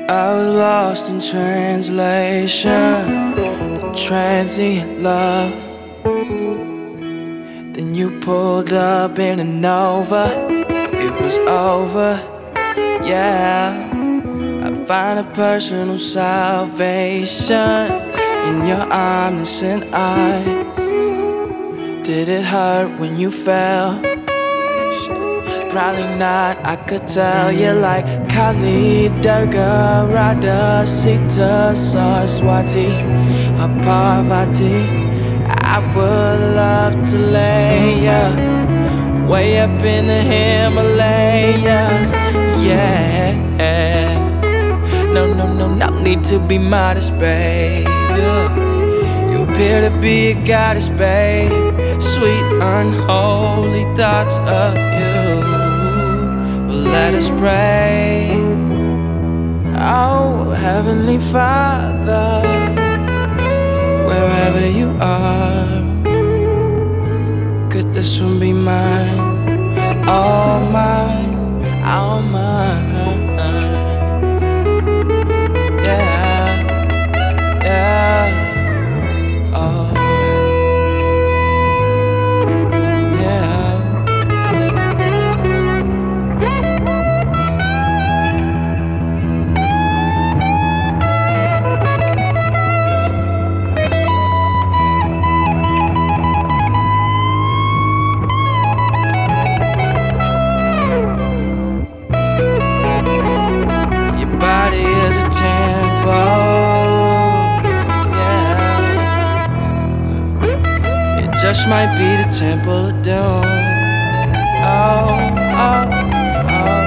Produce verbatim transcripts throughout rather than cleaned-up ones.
I was lost in translation, transient love. Then you pulled up in a Nova. It was over, yeah. I find a personal salvation in your omniscient eyes. Did it hurt when you fell? Probably not, I could tell. You're like Kali, Durga, Radha, Sita, Saraswati, or Parvati. I would love to lay ya way up in the Himalayas, yeah. No, no, no, no need to be modest, babe. You appear to be a goddess, babe. Sweet, unholy thoughts of you. Let us pray. Oh, Heavenly Father, wherever you are, could this one be mine? All mine, all mine. Yeah, yeah, oh, yeah. Body is a temple, yeah. It just might be the temple of doom. Oh, oh, oh.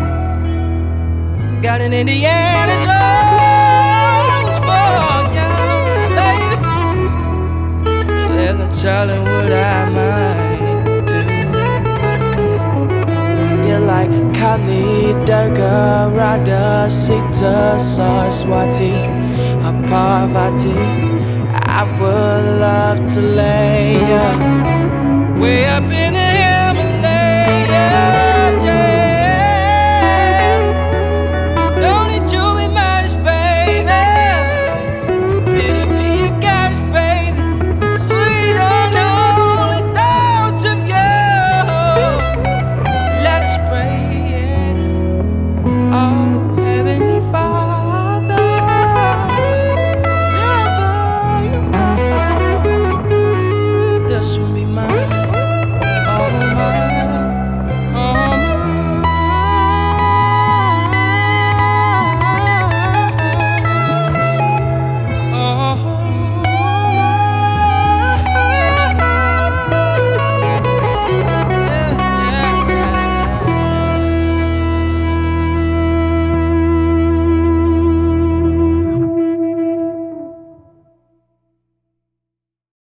Got an Indiana Jones for ya, baby. There's no telling what I might do. You're like Kali, Durga, Radha, Sita, Saraswati, or Parvati. I would love to lay ya way up in